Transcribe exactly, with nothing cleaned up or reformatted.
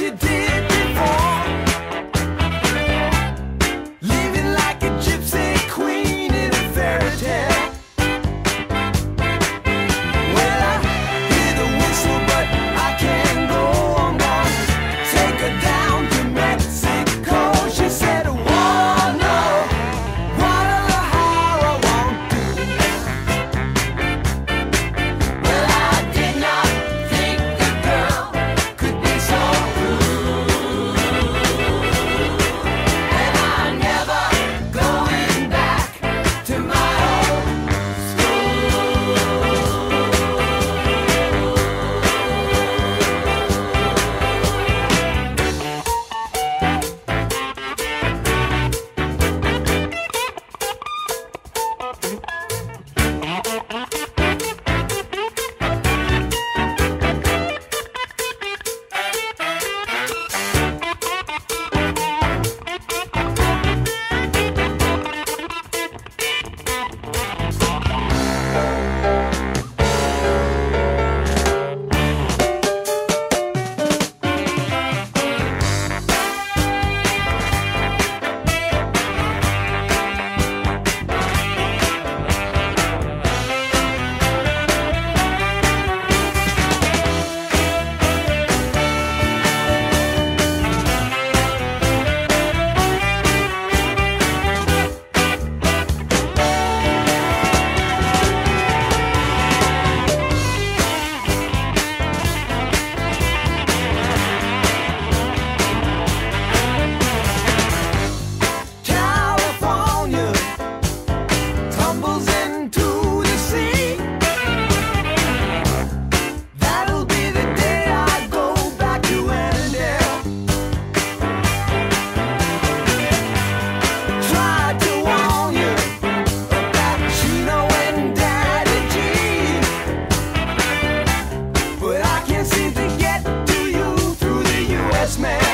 you did before, living like a gypsy queen in a fairy tale. Well, I hear the whistle, but I can't go. I'm gonna take her down to Mexico. She said, "Oh no, what a how I want to." Well, I did not think the girl could be so rude, and I'm never going back to my old California tumbles into the sea. That'll be the day I go back to Annandale. Tried to warn you about Chino and Daddy G, but I can't seem to get to you through the U S mail.